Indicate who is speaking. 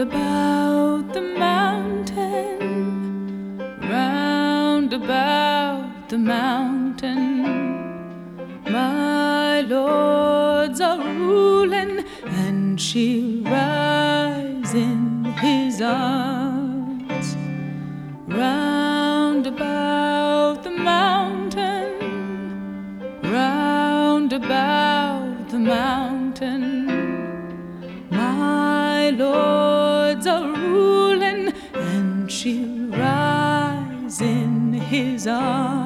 Speaker 1: about the mountain, round about the mountain, my lords are ruling, and she'll rise in his arms. Round about the mountain, round about the mountain, my lords are ruling, and she'll rise in his arms.